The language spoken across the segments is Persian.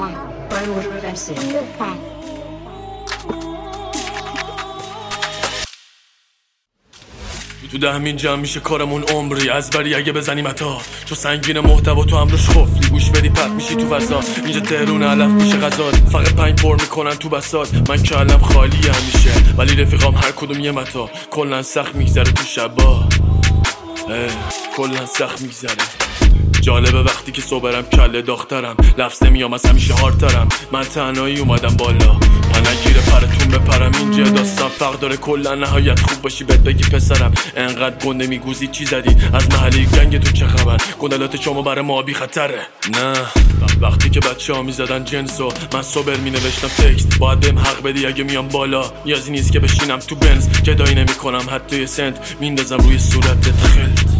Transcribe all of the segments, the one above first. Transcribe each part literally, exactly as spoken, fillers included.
کلا تو دهمین جمع میشه کارمون عمری از بری اگه بزنیم عطا چو سنگین محتوا تو هم روش خفلی گوش بدی پد میشی تو فضا اینجا تهرون علف میشه غزال فقط پنج پر میکنن تو بسات من کلم خالی همیشه ولی رفیقام هر کدوم یه متا کلن سخت میگذره تو شبا کلن سخت میگذره جالبه وقتی که صبرم کله داخترم لفظ نمیام از همیشه هارترم من تنهایی اومدم بالا من نگیره پرتون بپرم اینجا داستان فرق داره کلا نهایت خوب باشی بهت بگی پسرم انقدر گنده میگوزی چی زدی از محلی گنگ تو چه خبر گندلات شما برای ما بی خطره نه وقتی که بچه ها میزدن جنسو من صبر می نوشتم تکست باید بهم حق بدی اگه میام بالا نیازی نیست که بشینم تو بنز جدایی نمی کنم حتی یه سنت میندازم روی صورتت خلط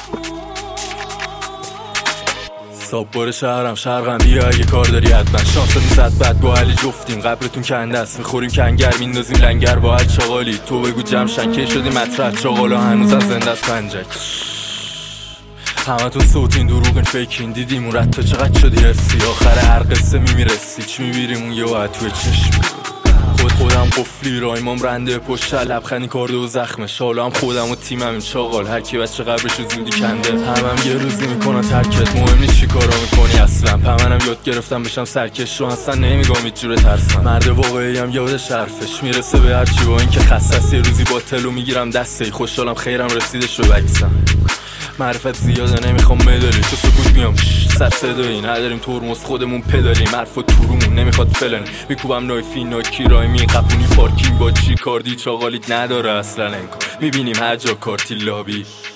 ساببار شهرم شرقم بیا اگه کار داری حتما شانس میزد بد با علی جفتیم قبرتون کنده است میخوریم کنگر میندازیم لنگر با هر چاقالی تو بگو جمع شنکه شدیم مطرح چاقالا هنوز از زنده از پنجک همه تو صوتین دروغین فیکین دیدیم اون رد تا چقدر شدی هستی آخر هر قصه میمیرسی چی میبیریم اون یه وقت توی چشم خود خودم قفلی رایمام رنده پشت لبخندی کارده و زخمش حالا هم خودم و تیمم این چاقال هر کی بچه قبرشو زودی کنده همم هم یه روزی میکنن ترکت مهم نیست چی کارا میکنی اصلا پمنم یاد گرفتم بشم سرکش رو اصلا نمیگم هیچ جوره ترسم مرد واقعی هم یادش حرفش میرسه به هر چی با این که خصص یه روزی با تلو میگیرم دسته خوشحالم خیرم رسیدش رو بکسم معرفت زیاده نمیخوام مدالی تو سکوت میام سر صدایی نداریم ترمز خودمون پدالیم حرف و تورمون نمیخواد فلانی میکوبم نایفی ناکی رای می قپونی پارکینگ با چی کاردی چاقالیت نداره اصلا انکار میبینیم هر جا کارتی لابی